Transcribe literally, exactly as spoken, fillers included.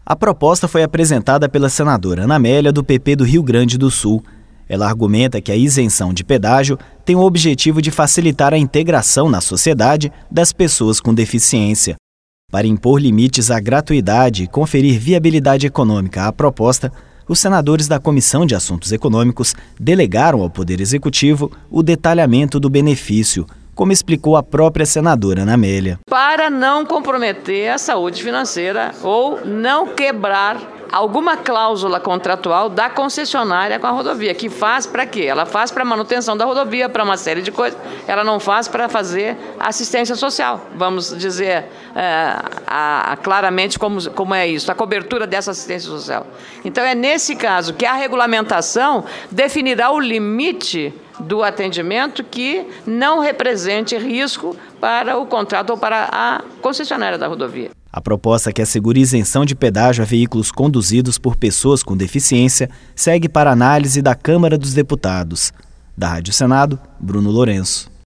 A proposta foi apresentada pela senadora Ana Amélia, do P P do Rio Grande do Sul. Ela argumenta que a isenção de pedágio tem o objetivo de facilitar a integração na sociedade das pessoas com deficiência. Para impor limites à gratuidade e conferir viabilidade econômica à proposta, os senadores da Comissão de Assuntos Econômicos delegaram ao Poder Executivo o detalhamento do benefício, como explicou a própria senadora Ana Amélia. Para não comprometer a saúde financeira ou não quebrar alguma cláusula contratual da concessionária com a rodovia, que faz para quê? Ela faz para manutenção da rodovia, para uma série de coisas, ela não faz para fazer assistência social, vamos dizer é, a, a, claramente como, como é isso, a cobertura dessa assistência social. Então é nesse caso que a regulamentação definirá o limite do atendimento que não represente risco para o contrato ou para a concessionária da rodovia. A proposta que assegura isenção de pedágio a veículos conduzidos por pessoas com deficiência segue para análise da Câmara dos Deputados. Da Rádio Senado, Bruno Lourenço.